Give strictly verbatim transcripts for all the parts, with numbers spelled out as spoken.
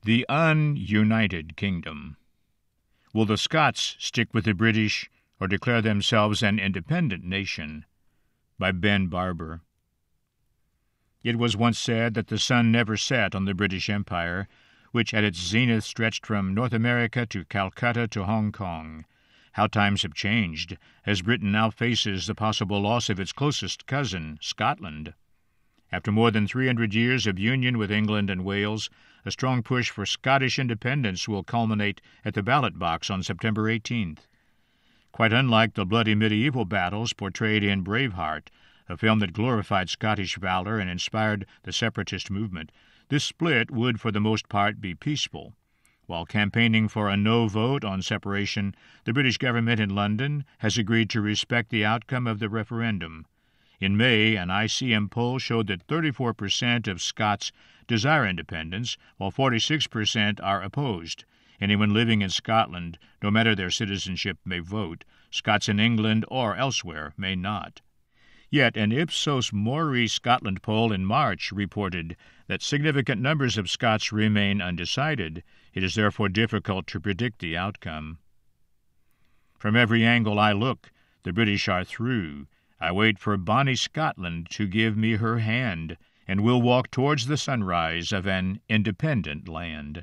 The Ununited Kingdom. Will the Scots stick with the British or declare themselves an independent nation? By Ben Barber. It was once said that the sun never set on the British Empire, which at its zenith stretched from North America to Calcutta to Hong Kong. How times have changed, as Britain now faces the possible loss of its closest cousin, Scotland. After more than three hundred years of union with England and Wales, a strong push for Scottish independence will culminate at the ballot box on September eighteenth. Quite unlike the bloody medieval battles portrayed in Braveheart, a film that glorified Scottish valor and inspired the separatist movement, this split would for the most part be peaceful. While campaigning for a no vote on separation, the British government in London has agreed to respect the outcome of the referendum. In May, an I C M poll showed that thirty-four percent of Scots desire independence, while forty-six percent are opposed. Anyone living in Scotland, no matter their citizenship, may vote. Scots in England or elsewhere may not. Yet an Ipsos Mori Scotland poll in March reported that significant numbers of Scots remain undecided. It is therefore difficult to predict the outcome. From every angle I look, the British are through. I wait for bonny Scotland to give me her hand, and will walk towards the sunrise of an independent land.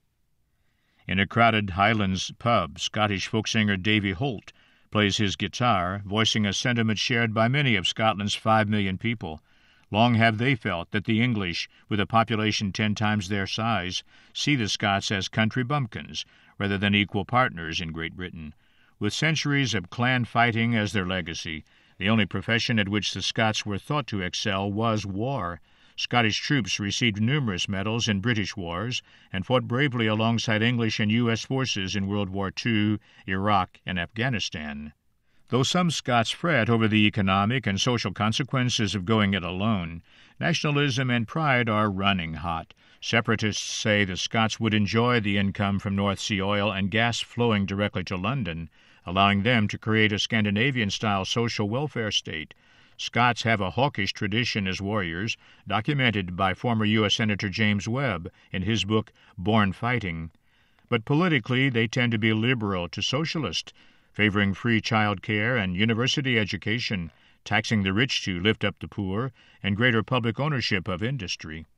In a crowded Highlands pub, Scottish folk singer Davy Holt plays his guitar, voicing a sentiment shared by many of Scotland's five million people. Long have they felt that the English, with a population ten times their size, see the Scots as country bumpkins rather than equal partners in Great Britain. With centuries of clan fighting as their legacy, the only profession at which the Scots were thought to excel was war. Scottish troops received numerous medals in British wars and fought bravely alongside English and U S forces in World War Two, Iraq, and Afghanistan. Though some Scots fret over the economic and social consequences of going it alone, nationalism and pride are running hot. Separatists say the Scots would enjoy the income from North Sea oil and gas flowing directly to London, allowing them to create a Scandinavian-style social welfare state. Scots have a hawkish tradition as warriors, documented by former U S Senator James Webb in his book Born Fighting. But politically they tend to be liberal to socialist, favoring free child care and university education, taxing the rich to lift up the poor, and greater public ownership of industry.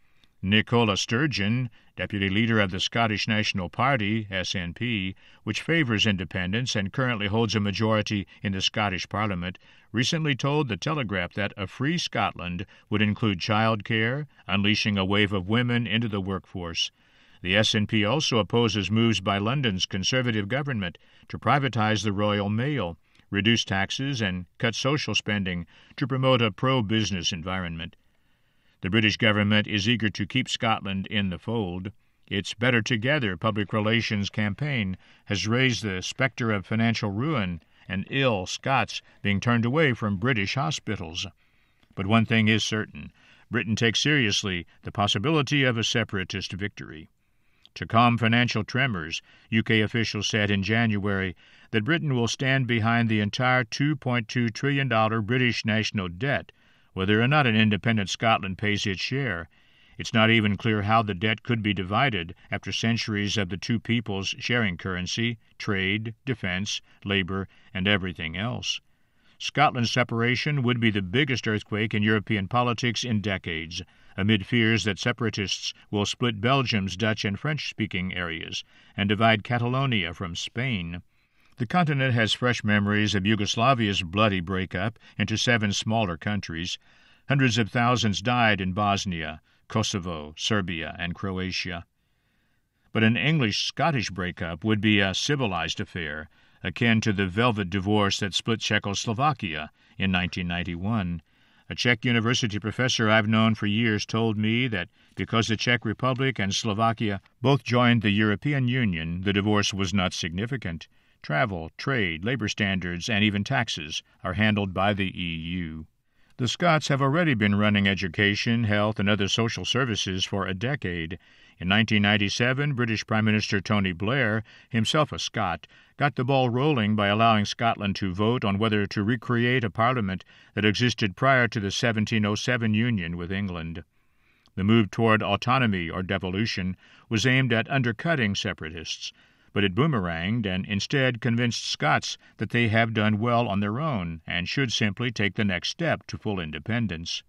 Nicola Sturgeon, deputy leader of the Scottish National Party, S N P, which favours independence and currently holds a majority in the Scottish Parliament, recently told The Telegraph that a free Scotland would include childcare, unleashing a wave of women into the workforce. The S N P also opposes moves by London's Conservative government to privatise the Royal Mail, reduce taxes, and cut social spending to promote a pro-business environment. The British government is eager to keep Scotland in the fold. Its Better Together public relations campaign has raised the spectre of financial ruin and ill Scots being turned away from British hospitals. But one thing is certain: Britain takes seriously the possibility of a separatist victory. To calm financial tremors, U K officials said in January that Britain will stand behind the entire two point two trillion dollars British national debt, whether or not an independent Scotland pays its share. It's not even clear how the debt could be divided after centuries of the two peoples sharing currency, trade, defence, labour, and everything else. Scotland's separation would be the biggest earthquake in European politics in decades, amid fears that separatists will split Belgium's Dutch and French-speaking areas and divide Catalonia from Spain. The continent has fresh memories of Yugoslavia's bloody breakup into seven smaller countries. Hundreds of thousands died in Bosnia, Kosovo, Serbia, and Croatia. But an English-Scottish breakup would be a civilized affair, akin to the velvet divorce that split Czechoslovakia in nineteen ninety-one. A Czech university professor I've known for years told me that because the Czech Republic and Slovakia both joined the European Union, the divorce was not significant. Travel, trade, labor standards, and even taxes are handled by the E U. The Scots have already been running education, health, and other social services for a decade. In nineteen ninety-seven, British Prime Minister Tony Blair, himself a Scot, got the ball rolling by allowing Scotland to vote on whether to recreate a parliament that existed prior to the seventeen oh seven union with England. The move toward autonomy or devolution was aimed at undercutting separatists, but it boomeranged and instead convinced Scots that they have done well on their own and should simply take the next step to full independence.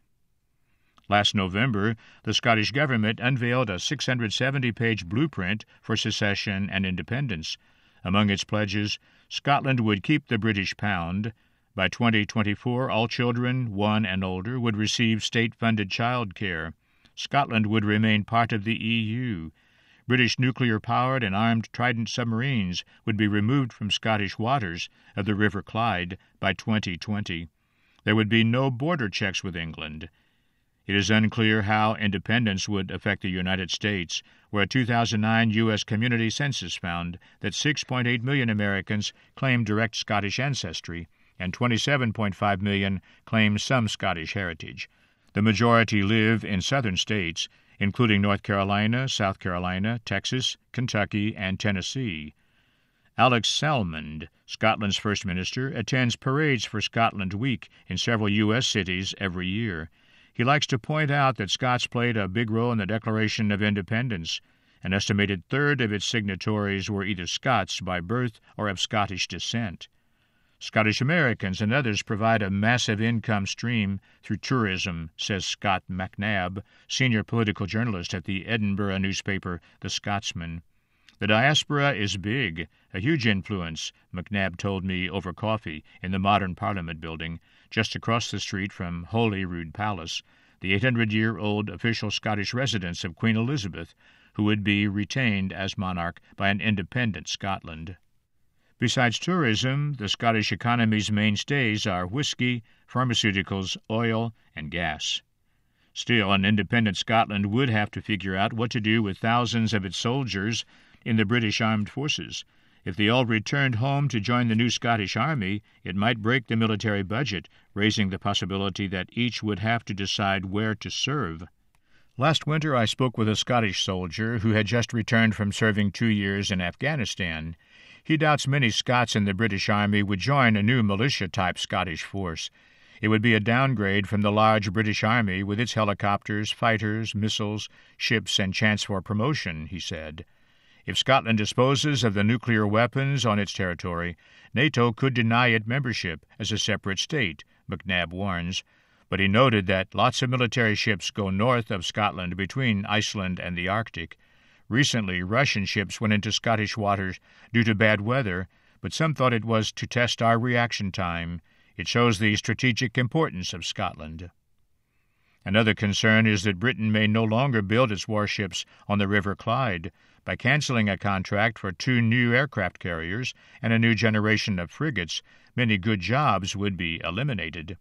Last November, the Scottish government unveiled a six hundred seventy page blueprint for secession and independence. Among its pledges, Scotland would keep the British pound. By twenty twenty-four, all children, one and older, would receive state-funded child care. Scotland would remain part of the E U. British nuclear-powered and armed Trident submarines would be removed from Scottish waters of the River Clyde by twenty twenty. There would be no border checks with England. It is unclear how independence would affect the United States, where a two thousand nine U S community census found that six point eight million Americans claim direct Scottish ancestry, and twenty-seven point five million claim some Scottish heritage. The majority live in southern states, including North Carolina, South Carolina, Texas, Kentucky, and Tennessee. Alex Salmond, Scotland's First Minister, attends parades for Scotland Week in several U S cities every year. He likes to point out that Scots played a big role in the Declaration of Independence. An estimated third of its signatories were either Scots by birth or of Scottish descent. Scottish Americans and others provide a massive income stream through tourism, says Scott McNabb, senior political journalist at the Edinburgh newspaper The Scotsman. The diaspora is big, a huge influence, McNabb told me over coffee in the modern Parliament building, just across the street from Holyrood Palace, the eight hundred year old official Scottish residence of Queen Elizabeth, who would be retained as monarch by an independent Scotland. Besides tourism, the Scottish economy's mainstays are whisky, pharmaceuticals, oil, and gas. Still, an independent Scotland would have to figure out what to do with thousands of its soldiers in the British Armed Forces. If they all returned home to join the new Scottish Army, it might break the military budget, raising the possibility that each would have to decide where to serve. Last winter I spoke with a Scottish soldier who had just returned from serving two years in Afghanistan. He doubts many Scots in the British Army would join a new militia-type Scottish force. It would be a downgrade from the large British Army with its helicopters, fighters, missiles, ships, and chance for promotion, he said. If Scotland disposes of the nuclear weapons on its territory, NATO could deny it membership as a separate state, McNabb warns, but he noted that lots of military ships go north of Scotland between Iceland and the Arctic. Recently, Russian ships went into Scottish waters due to bad weather, but some thought it was to test our reaction time. It shows the strategic importance of Scotland. Another concern is that Britain may no longer build its warships on the River Clyde. By cancelling a contract for two new aircraft carriers and a new generation of frigates, many good jobs would be eliminated.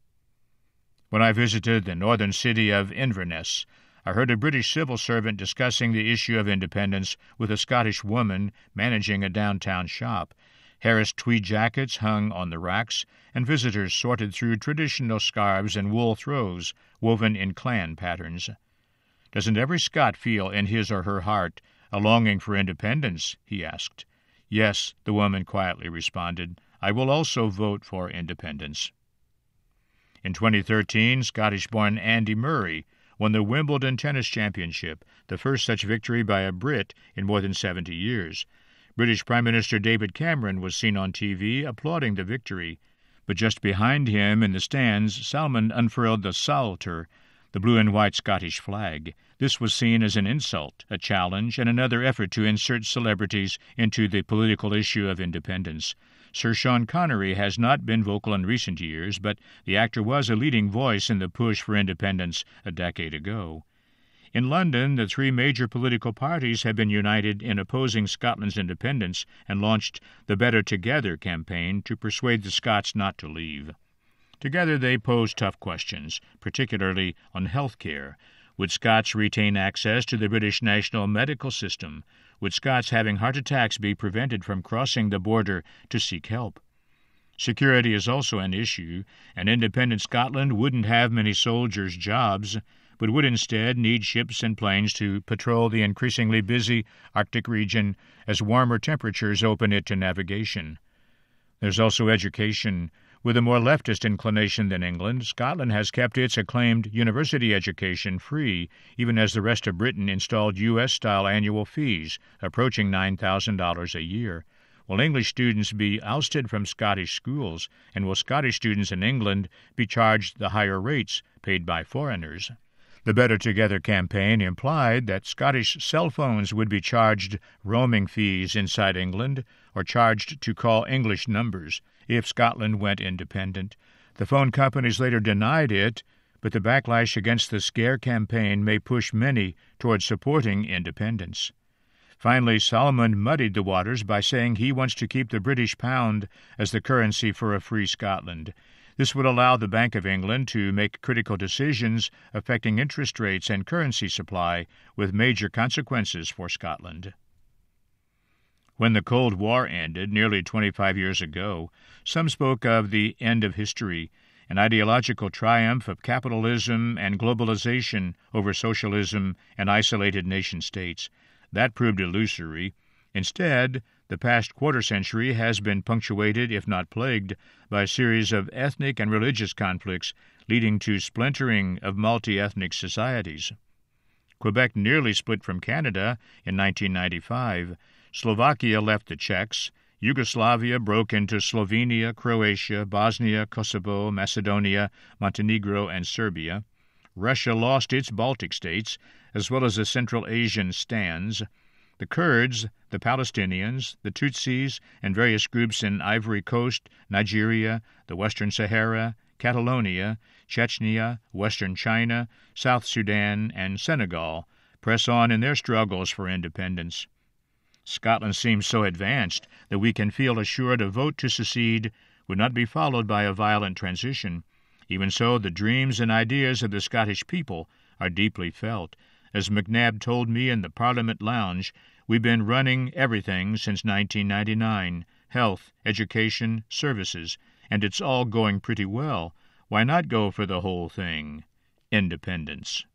When I visited the northern city of Inverness, I heard a British civil servant discussing the issue of independence with a Scottish woman managing a downtown shop. Harris tweed jackets hung on the racks, and visitors sorted through traditional scarves and wool throws woven in clan patterns. "Doesn't every Scot feel in his or her heart a longing for independence?" he asked. "Yes," the woman quietly responded. "I will also vote for independence." In twenty thirteen, Scottish-born Andy Murray won the Wimbledon Tennis Championship, the first such victory by a Brit in more than seventy years. British Prime Minister David Cameron was seen on T V applauding the victory, but just behind him in the stands, Salmond unfurled the Psalter, the blue and white Scottish flag. This was seen as an insult, a challenge, and another effort to insert celebrities into the political issue of independence. Sir Sean Connery has not been vocal in recent years, but the actor was a leading voice in the push for independence a decade ago. In London, the three major political parties have been united in opposing Scotland's independence and launched the Better Together campaign to persuade the Scots not to leave. Together they pose tough questions, particularly on health care. Would Scots retain access to the British national medical system? Would Scots having heart attacks be prevented from crossing the border to seek help? Security is also an issue. An independent Scotland wouldn't have many soldiers' jobs, but would instead need ships and planes to patrol the increasingly busy Arctic region as warmer temperatures open it to navigation. There's also education. With a more leftist inclination than England, Scotland has kept its acclaimed university education free, even as the rest of Britain installed U S-style annual fees, approaching nine thousand dollars a year. Will English students be ousted from Scottish schools, and will Scottish students in England be charged the higher rates paid by foreigners? The Better Together campaign implied that Scottish cell phones would be charged roaming fees inside England or charged to call English numbers if Scotland went independent. The phone companies later denied it, but the backlash against the scare campaign may push many towards supporting independence. Finally, Solomon muddied the waters by saying he wants to keep the British pound as the currency for a free Scotland. This would allow the Bank of England to make critical decisions affecting interest rates and currency supply, with major consequences for Scotland. When the Cold War ended nearly twenty-five years ago, some spoke of the end of history, an ideological triumph of capitalism and globalization over socialism and isolated nation-states. That proved illusory. Instead, the past quarter-century has been punctuated, if not plagued, by a series of ethnic and religious conflicts leading to splintering of multi-ethnic societies. Quebec nearly split from Canada in nineteen ninety-five. Slovakia left the Czechs. Yugoslavia broke into Slovenia, Croatia, Bosnia, Kosovo, Macedonia, Montenegro, and Serbia. Russia lost its Baltic states, as well as the Central Asian stands. The Kurds, the Palestinians, the Tutsis, and various groups in Ivory Coast, Nigeria, the Western Sahara, Catalonia, Chechnya, Western China, South Sudan, and Senegal press on in their struggles for independence. Scotland seems so advanced that we can feel assured a vote to secede would not be followed by a violent transition. Even so, the dreams and ideas of the Scottish people are deeply felt. As McNabb told me in the Parliament Lounge, we've been running everything since nineteen ninety-nine, health, education, services, and it's all going pretty well. Why not go for the whole thing? Independence.